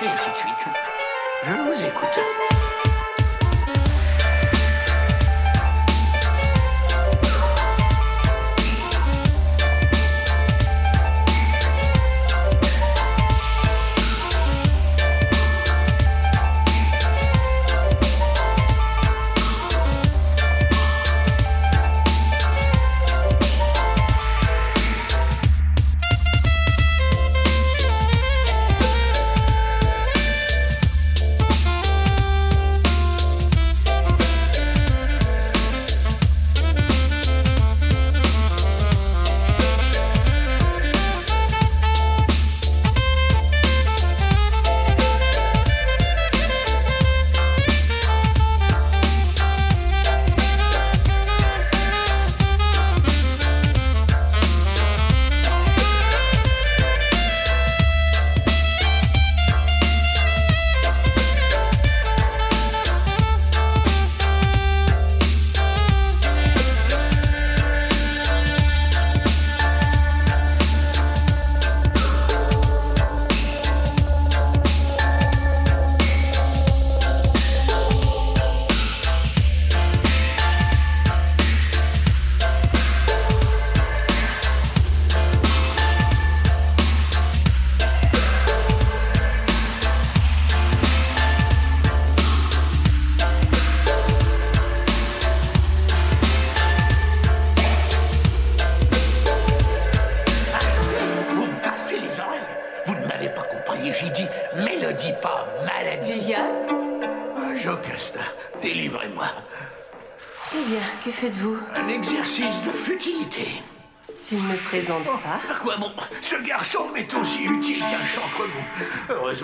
et ainsi de suite. Je vous écoute. J'ai dit mélodie, pas maladie. Viviane ? Jocasta, délivrez-moi. Eh bien, que faites-vous ? Un exercice de futilité. Tu ne me présentes pas ? À quoi bon ? Ce garçon m'est aussi utile qu'un chancre-mou. Heureusement.